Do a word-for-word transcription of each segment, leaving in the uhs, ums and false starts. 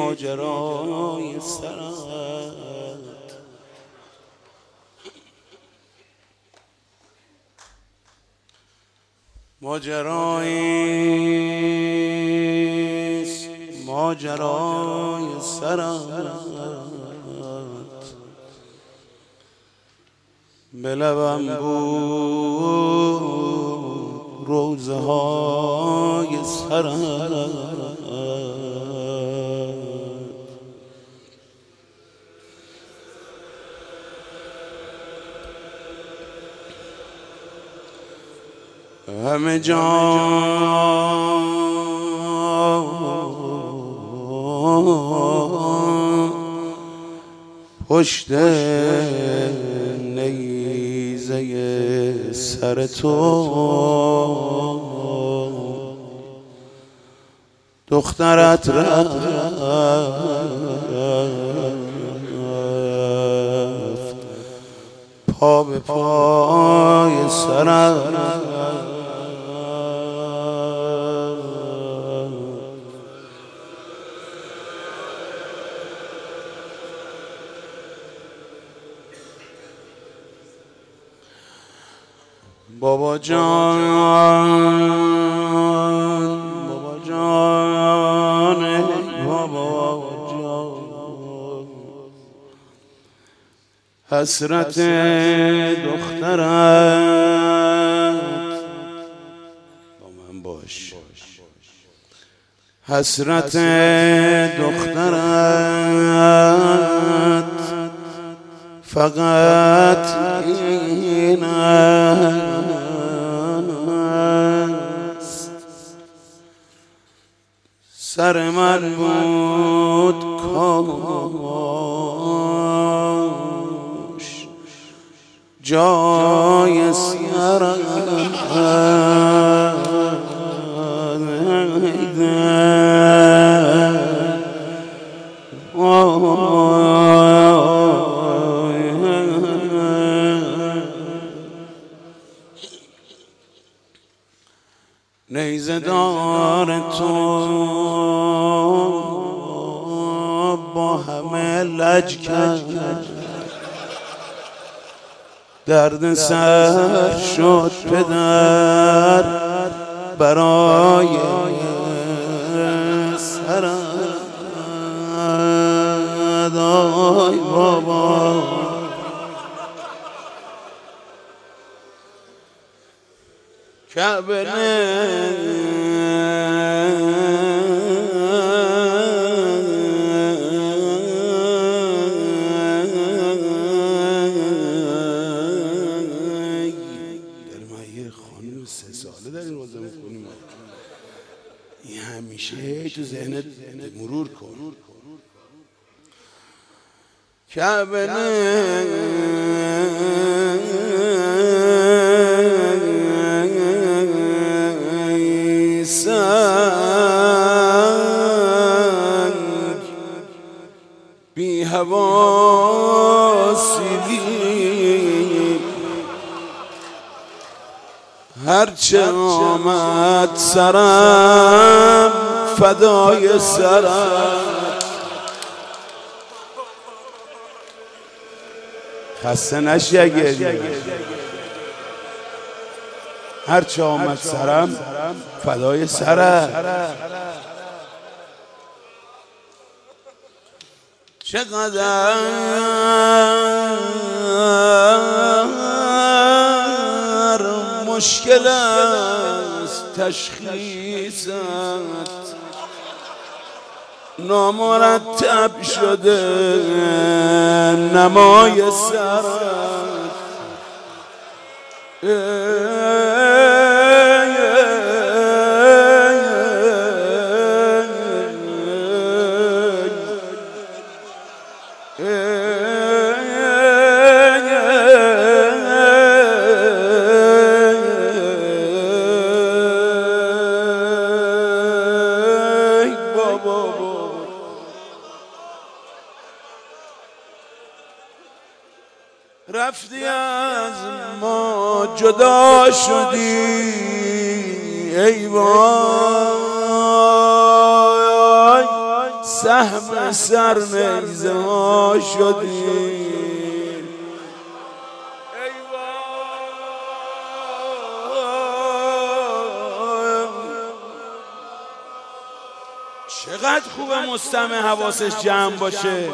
ماجرای سرت، ماجرای ماجرای سرت، به لبم بود روزه های سرت، همه جان پشت نیزه سر تو، دخترت رفت پا به پای سرت، بابا جان بابا جان بابا جان، حسرت دخترت با من باش، حسرت دخترت فقط این است، سر من بود کاش جای سرت، نیزه دار تو با همه لج کرد، درد سر شد پدر برای سرت، آی بابا کعبه سه ساله داریم روزه میکنیم، این همیشه تو ذهنت مرور کن. کعبه سنگ بی حواسیدی، هرچه آمد سرم فدای سرم، خسته نشی اگه هرچه آمد سرم فدای سرم. چقدر مشکل است تشخیصت، نامرتب شده نمای سرت، رفتی از ما جدا شدی ای وای، سهم سر نیزه ها شدیم. چقدر خوبه مستمع حواسش جمع باشه،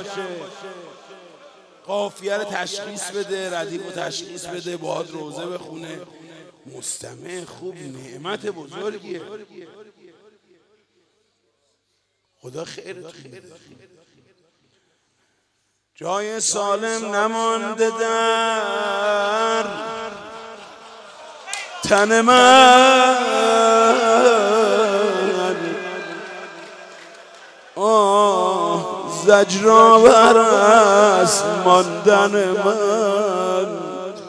قافیه رو تشخیص بده، ردیف رو تشخیص بده، باهات روزه بخونه. مستمع خوب نعمت بزرگیه. خدا خیرتون بده. جای سالم نمانده در تن من، آه زجرآور است ماندن من.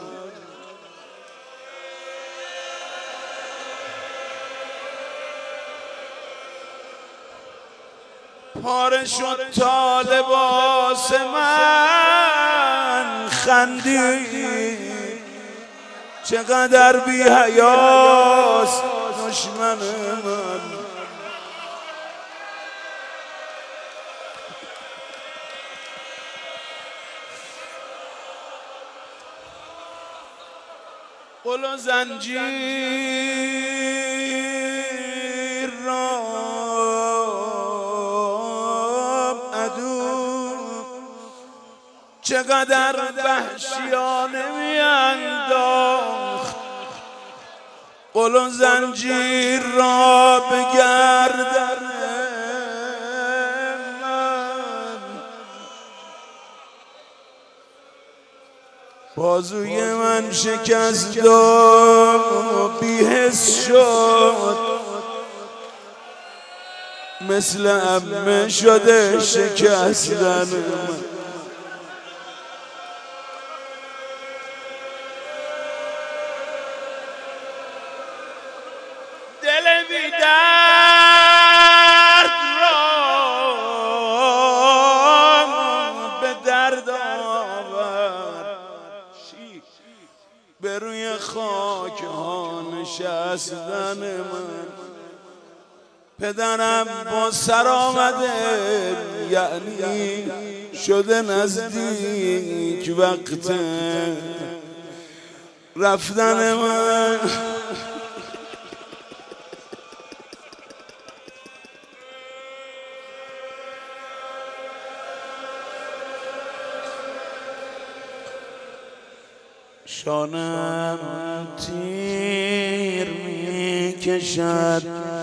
پاره شد تا لباس من، خندی چقدر بی حیاست دشمن من. قل و زنجیر را چقدر وحشیانه میانداخت، قل و زنجیر را به گردن من. بازوی من شکست و بی‌حس شد، مثل عمه شده شکستن من. دل بی درد را به درد آور، به روی خاک ها نشستن من. پدرم با سر آمده، یعنی شده نزدیک وقت رفتن من. شانم تیر می کشد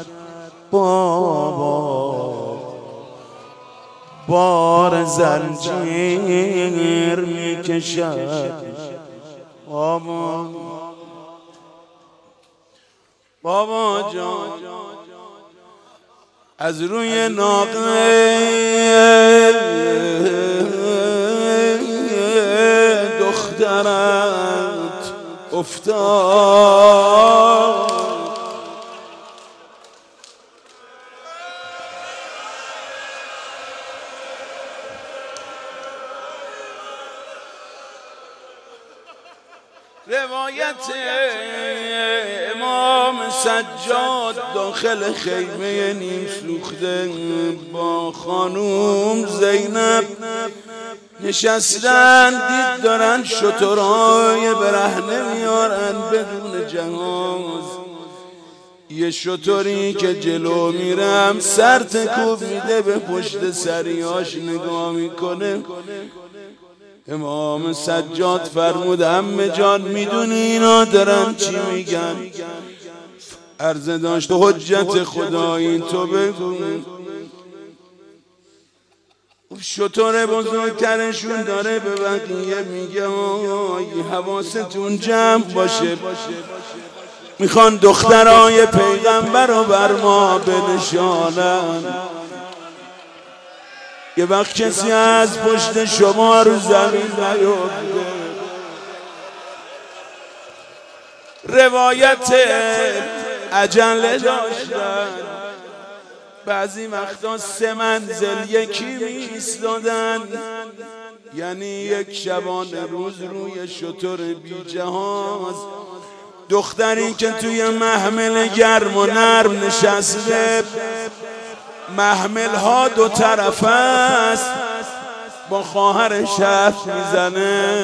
بابا، بار زنجیر می کشد بابا. بابا جان از روی ناقه دخترت افتاد، روایت امام سجاد داخل خیمه نیم سوخته با خانوم زینب نشستن، دید دارن شترهای برهنه میارن بدون جهاز. یه شتری که جلو میرم سر تکوب میده، به پشت سریاش نگاه میکنه. امام سجاد فرمود عمه جان میدونی اینا دارن چی میگن؟ عرضه داشت حجت خدایی تو بگو. شتر بزرگترشون داره به بقیه میگه آی حواستون جمع باشه، میخوان دخترای پیغمبر رو بر ما بنشانن. یه وقت کسی از پشت شما رو زمین نیفته. روایت عجله داشتن، بعضی وقتا سه منزل یکی میایستادن، یعنی یک شبانه روز روی شتر بی جهاز. دختری که توی محمل گرم و نرم نشسته، محمل ها دو طرف است، با خواهرش حرف میزنه،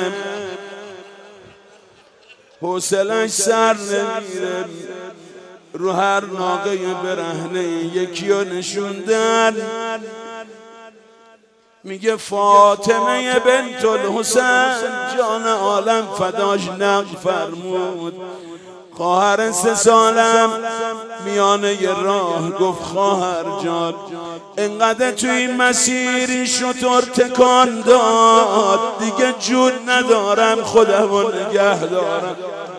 حوصله‌اش سر نمیره. رو هر ناقه برهنه یکی رو نشوندن، میگه فاطمه بنت الحسین جان عالم فداش نقل فرمود. خواهر سه سالم میانه راه گفت خواهر جان انقدر توی این مسیری شطور تکان داد دیگه جون ندارم خودم رو نگه دارم.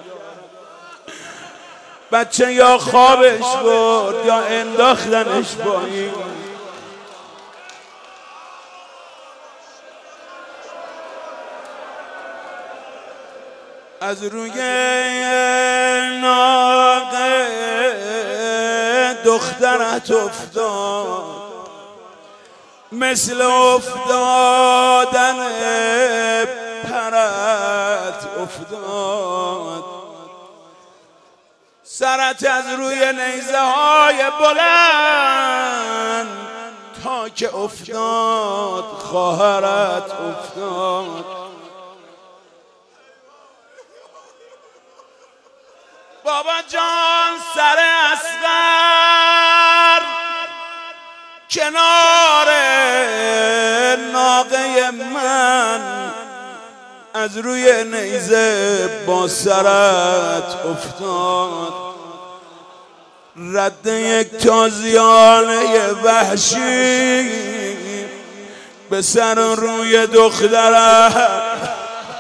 بچه یا خوابش برد یا انداختنش پایین. از روی ناقه دخترت افتاد، مثل افتادن پرت افتاد. سرت از روی نیزه های بلند تا که افتاد خواهرت افتاد. بابا جان سر اصغر کنار ناقه من از روی نیزه با سرت افتاد. رد یک تازیانه وحشی به سر روی دخترت.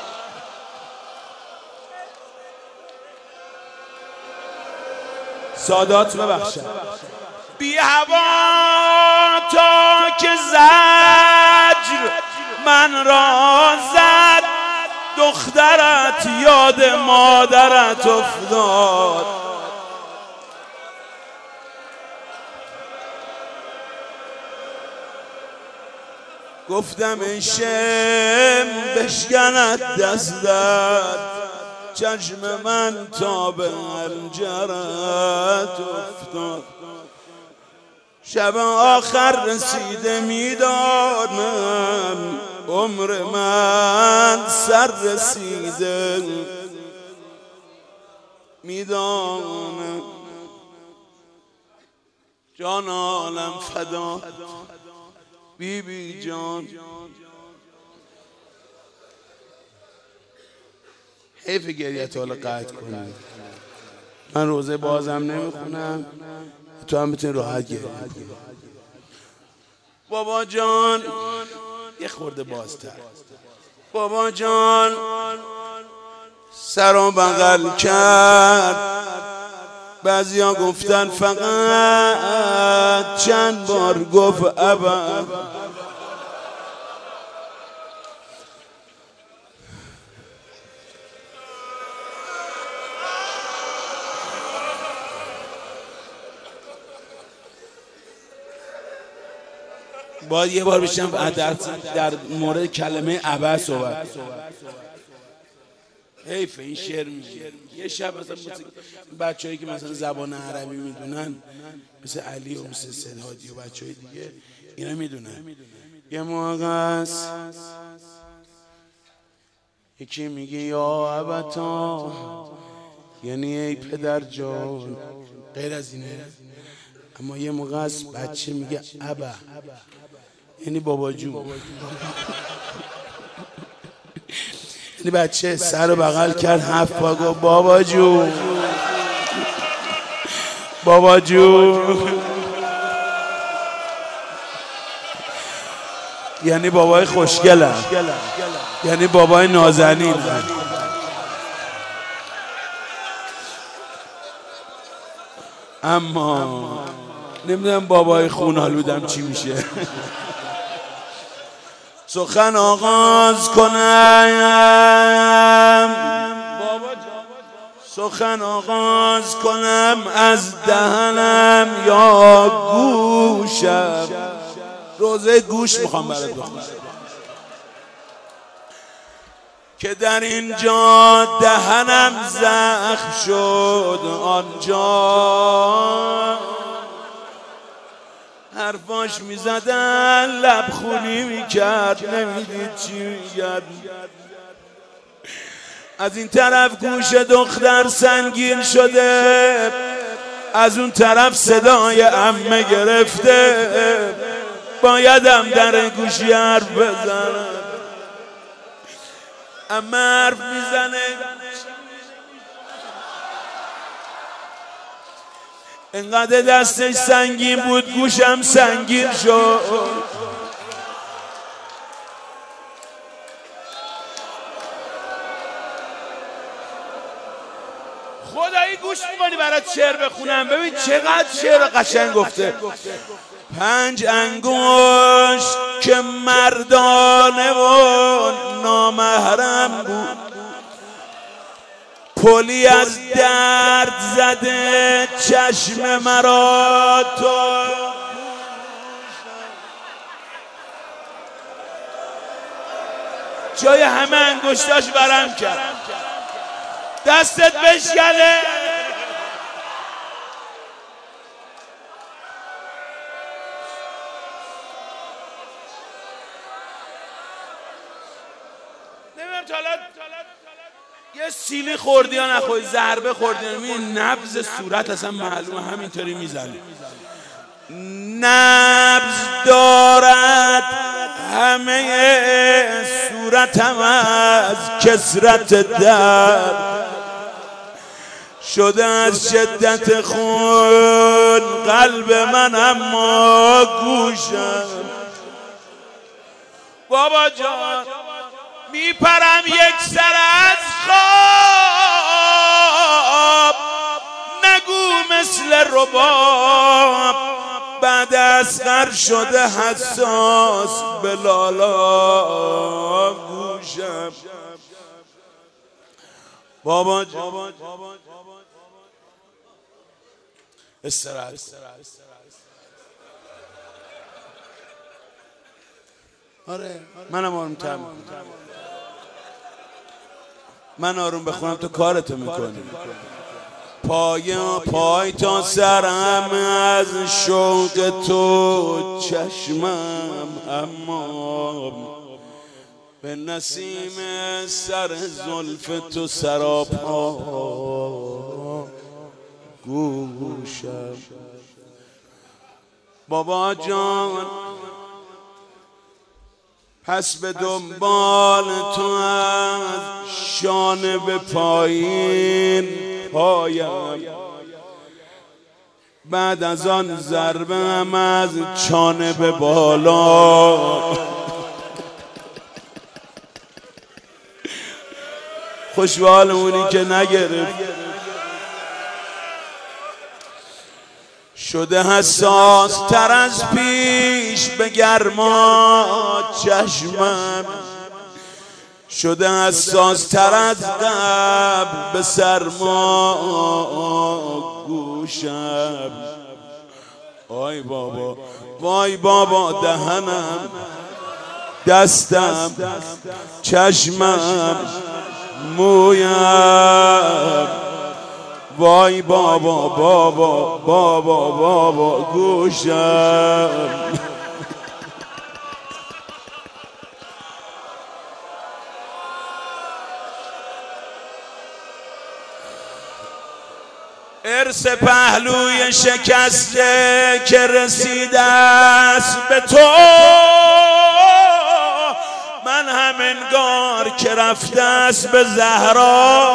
سادات ببخشد بی هوا تا که زجر من را زد دخترت یاد مادرت افتاد. گفتم ای شم بشکند دستت چشم من تا به حنجرت افتاد. شب آخر رسیده میدانم عمر من سر رسیده میدانم. جان عالم فدا بی بی جان. حیف گریت حالا قطع کنید، من روزه بازم نمیخونم تو هم بتونی راحت گریه. بابا جان یه خورده بازتر. بابا جان سر و بغل کرد، بعضیا گفتن فقط چند بار گفت ابا. باید یه بار بشم در, در مورد کلمه ابا صحبت. حیف این شعر میگه. یه شب مثلا بچه هایی که مثلا زبان عربی میدونن مثل علی و مثل سید هادی و بچه های دیگه اینا میدونن. یه موقع است یکی میگه یا ابتا یعنی ای پدر جان، غیر از اینه. اما یه موقع است بچه میگه ابا یعنی بابا جون. یعنی بچه سر رو بغل کرد هفت پا گفت بابا جون بابا جون. یعنی بابای خوشگلم، یعنی بابای نازنین. اما نمیدونم بابای خونالودم چی میشه. سخن آغاز کنم سخن آغاز کنم از دهنم یا گوشم. روزه گوش میخوام برات بخونم که در اینجا دهنم زخم شد، آنجا حرفاش میزدن لبخونی میکرد نمیدید چی میگرد. از این طرف گوش دختر سنگین شده، از اون طرف صدای عمه گرفته، بایدم در گوشی حرف بزنم. عمه حرف میزنه، انقدر دستش سنگین بود گوشم سنگین شد. خدایی گوش میکنی برات شعر بخونم؟ ببین چقدر شعر قشنگ گفته. پنج انگشت که مردانه و نامحرم بود، پلی از درد زده چشم مرا تو. جای همه انگشتاش برم کرد، دستت بشکنه. نمیم تالت یه سیلی خوردی یا نخوردی، ضربه خوردی یا نبض صورت اصلا معلومه همینطوری میزنه. نبض دارد همه صورتم از کثرت درد، شده از شدت خون قلب من اما گوشم. بابا جان میپرم یک سر از خواب، نگو مثل رباب، بعد اصغر شده حساس به لالا گوشم. بابا جان استراحت آره منم آروم تر میکنم. من آروم بخونم تو کارتو میکنی. پای پای تا سرم از شوق تو چشمم، اما به نسیم سر زلف تو سراپا گوشم. بابا جان پس به دنبال تو از شانه به پایین پایم، بعد از آن ضربه هم از چانه به بالا. خوشحالمونی که نگرفت، شده حساس تر از پیش به گرما چشمم، شده حساس تر از قبل به سرما گوشم. آی بابا وای بابا، دهنم دستم چشمم مویم، وای بابا بابا بابا بابا گوشم. ارث پهلوی شکسته که رسیده است به تو، من هم انگار که رفته است به زهرا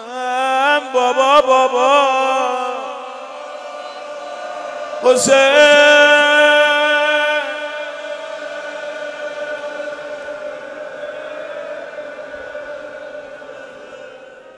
گوشم. بابا بابا حسین